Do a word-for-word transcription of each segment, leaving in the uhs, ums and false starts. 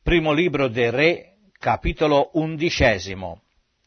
Primo libro dei Re, capitolo undicesimo.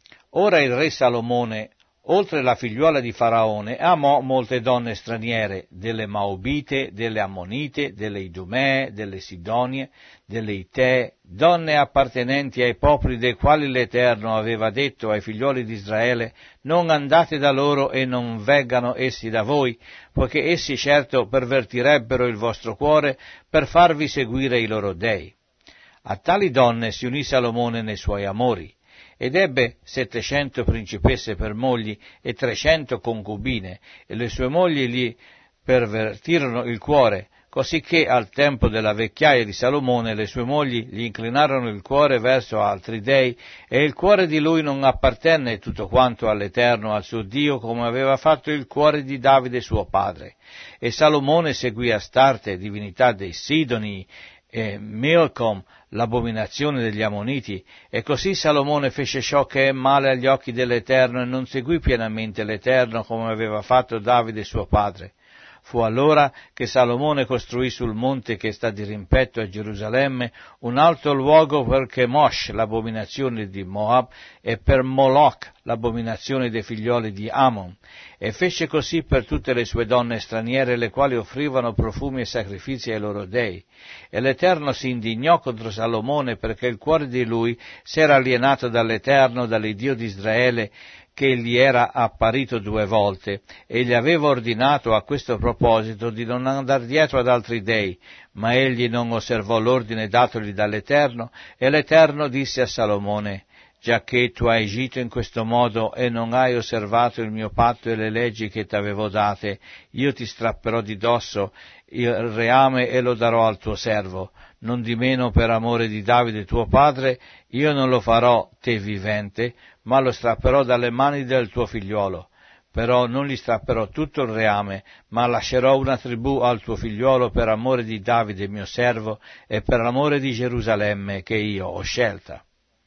Ora il re Salomone, oltre la figliuola di Faraone, amò molte donne straniere, delle Maobite, delle Ammonite, delle Idumee, delle Sidonie, delle Itee, donne appartenenti ai popoli dei quali l'Eterno aveva detto ai figlioli di Israele: non andate da loro e non veggano essi da voi, poiché essi certo pervertirebbero il vostro cuore per farvi seguire i loro dei. A tali donne si unì Salomone nei suoi amori, ed ebbe settecento principesse per mogli e trecento concubine, e le sue mogli gli pervertirono il cuore, cosicché al tempo della vecchiaia di Salomone le sue mogli gli inclinarono il cuore verso altri dei, e il cuore di lui non appartenne tutto quanto all'Eterno, al suo Dio, come aveva fatto il cuore di Davide suo padre. E Salomone seguì Astarte, divinità dei Sidoni, e Milcom, l'abominazione degli Ammoniti, e così Salomone fece ciò che è male agli occhi dell'Eterno e non seguì pienamente l'Eterno come aveva fatto Davide suo padre. Fu allora che Salomone costruì sul monte che sta di rimpetto a Gerusalemme un alto luogo per Chemosh, l'abominazione di Moab, e per Moloch, l'abominazione dei figlioli di Ammon, e fece così per tutte le sue donne straniere, le quali offrivano profumi e sacrifici ai loro dei. E l'Eterno si indignò contro Salomone perché il cuore di lui si era alienato dall'Eterno, dall'Iddio di Israele, che gli era apparito due volte, e gli aveva ordinato a questo proposito di non andar dietro ad altri dei, ma egli non osservò l'ordine datogli dall'Eterno, e l'Eterno disse a Salomone: giacché tu hai agito in questo modo e non hai osservato il mio patto e le leggi che t'avevo date, io ti strapperò di dosso il reame e lo darò al tuo servo. Nondimeno, per amore di Davide tuo padre, io non lo farò te vivente, ma lo strapperò dalle mani del tuo figliuolo. Però non gli strapperò tutto il reame, ma lascerò una tribù al tuo figliuolo per amore di Davide mio servo e per amore di Gerusalemme che io ho scelta.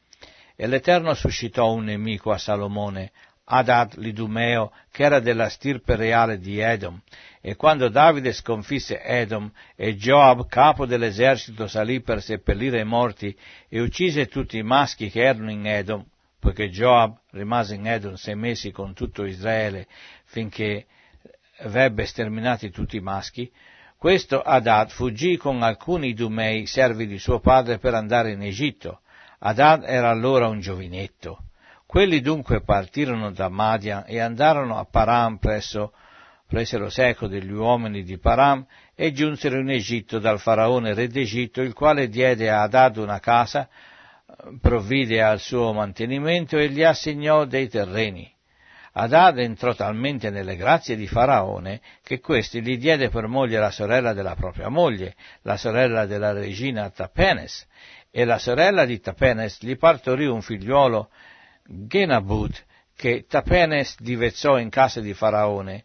E l'Eterno suscitò un nemico a Salomone, Hadad l'Idumeo, che era della stirpe reale di Edom. E quando Davide sconfisse Edom, e Joab, capo dell'esercito, salì per seppellire i morti e uccise tutti i maschi che erano in Edom, poiché Joab rimase in Edom sei mesi con tutto Israele, finché avrebbe sterminati tutti i maschi, questo Hadad fuggì con alcuni Idumei, servi di suo padre, per andare in Egitto. Hadad era allora un giovinetto. Quelli dunque partirono da Madian e andarono a Param, presso, presero seco degli uomini di Param, e giunsero in Egitto dal faraone re d'Egitto, il quale diede a Hadad una casa, provvide al suo mantenimento e gli assegnò dei terreni. Hadad entrò talmente nelle grazie di Faraone che questi gli diede per moglie la sorella della propria moglie, la sorella della regina Tapenes, e la sorella di Tapenes gli partorì un figliuolo, Genabut, che Tapenes divezzò in casa di Faraone,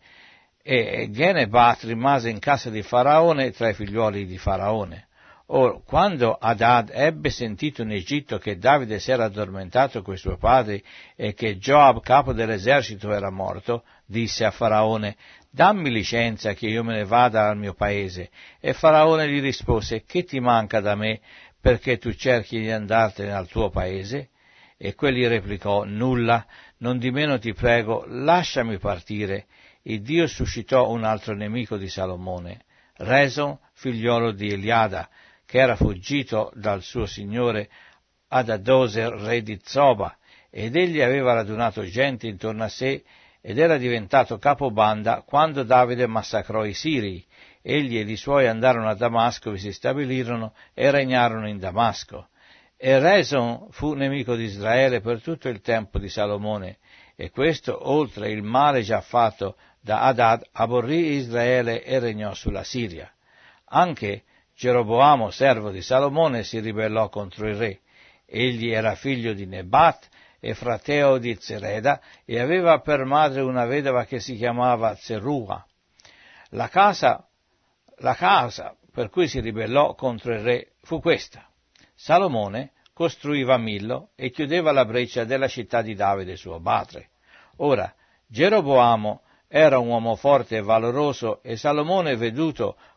e Genebat rimase in casa di Faraone tra i figliuoli di Faraone. Or, quando Hadad ebbe sentito in Egitto che Davide si era addormentato coi suoi padri e che Joab, capo dell'esercito, era morto, disse a Faraone: dammi licenza che io me ne vada al mio paese. E Faraone gli rispose: che ti manca da me perché tu cerchi di andartene al tuo paese? E quegli replicò: nulla, nondimeno ti prego, lasciami partire. Il Dio suscitò un altro nemico di Salomone, Reson, figliolo di Eliada, che era fuggito dal suo signore Adadoser, re di Zoba, ed egli aveva radunato gente intorno a sé ed era diventato capobanda quando Davide massacrò i Sirii. Egli ed i suoi andarono a Damasco, vi si stabilirono e regnarono in Damasco. E Reson fu nemico di Israele per tutto il tempo di Salomone, e questo, oltre il male già fatto da Hadad, aborrì Israele e regnò sulla Siria. Anche Geroboamo, servo di Salomone, si ribellò contro il re. Egli era figlio di Nebat e frateo di Zereda, e aveva per madre una vedova che si chiamava Zerua. La casa, la causa per cui si ribellò contro il re fu questa: Salomone costruiva Millo e chiudeva la breccia della città di Davide suo padre. Ora, Geroboamo era un uomo forte e valoroso, e Salomone, veduto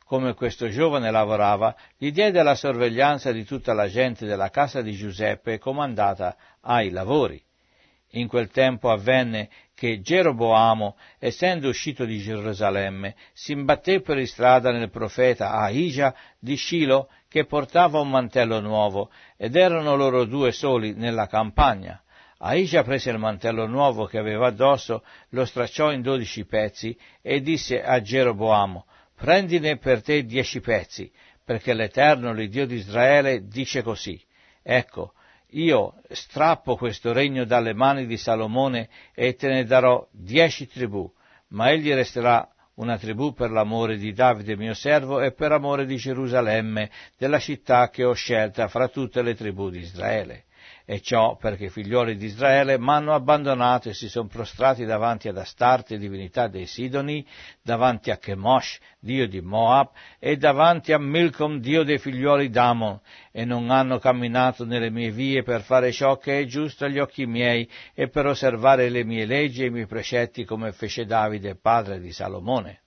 come questo giovane lavorava, gli diede la sorveglianza di tutta la gente della casa di Giuseppe comandata ai lavori. In quel tempo avvenne che Geroboamo, essendo uscito di Gerusalemme, si imbatté per strada nel profeta Ahija di Scilo, che portava un mantello nuovo, ed erano loro due soli nella campagna. Ahija prese il mantello nuovo che aveva addosso, lo stracciò in dodici pezzi e disse a Geroboamo: prendine per te dieci pezzi, perché l'Eterno, l'Iddio di Israele, dice così: ecco, io strappo questo regno dalle mani di Salomone e te ne darò dieci tribù, ma egli resterà una tribù per l'amore di Davide mio servo e per amore di Gerusalemme, della città che ho scelta fra tutte le tribù di Israele. E ciò perché i figlioli di Israele m'hanno abbandonato e si sono prostrati davanti ad Astarte, divinità dei Sidoni, davanti a Chemosh, dio di Moab, e davanti a Milcom, dio dei figlioli d'Amon, e non hanno camminato nelle mie vie per fare ciò che è giusto agli occhi miei e per osservare le mie leggi e i miei precetti come fece Davide, padre di Salomone.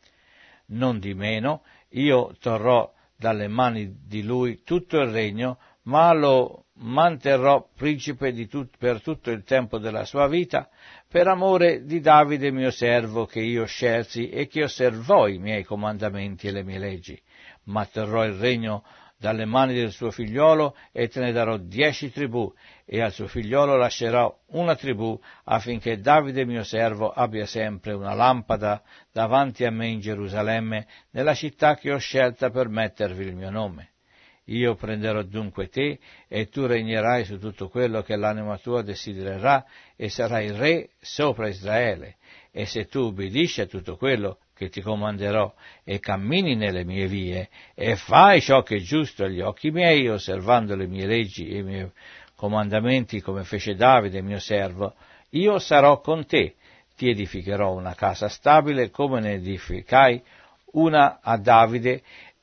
Non di meno, io torrò dalle mani di lui tutto il regno, ma lo manterrò principe di tut- per tutto il tempo della sua vita, per amore di Davide mio servo, che io scelsi e che osservò i miei comandamenti e le mie leggi. Ma terrò il regno dalle mani del suo figliolo e te ne darò dieci tribù, e al suo figliolo lascerò una tribù, affinché Davide mio servo abbia sempre una lampada davanti a me in Gerusalemme, nella città che ho scelta per mettervi il mio nome. Io prenderò dunque te, e tu regnerai su tutto quello che l'anima tua desidererà, e sarai re sopra Israele. E se tu ubbidisci a tutto quello che ti comanderò, e cammini nelle mie vie, e fai ciò che è giusto agli occhi miei, osservando le mie leggi e i miei comandamenti, come fece Davide mio servo, io sarò con te, ti edificherò una casa stabile, come ne edificai una a Davide,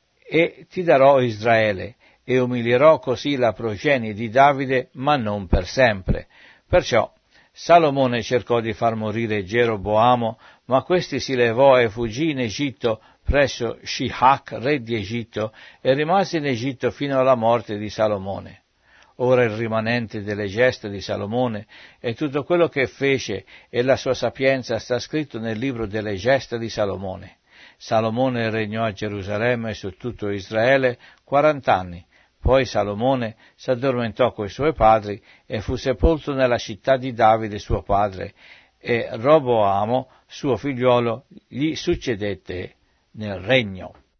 e ti darò Israele, e umilierò così la progenie di Davide, ma non per sempre. Perciò Salomone cercò di far morire Geroboamo, ma questi si levò e fuggì in Egitto presso Shihak, re di Egitto, e rimase in Egitto fino alla morte di Salomone. Ora il rimanente delle gesta di Salomone e tutto quello che fece e la sua sapienza sta scritto nel libro delle gesta di Salomone. Salomone regnò a Gerusalemme e su tutto Israele quarant'anni. Poi Salomone s'addormentò coi suoi padri e fu sepolto nella città di Davide suo padre, e Roboamo, suo figliuolo, gli succedette nel regno.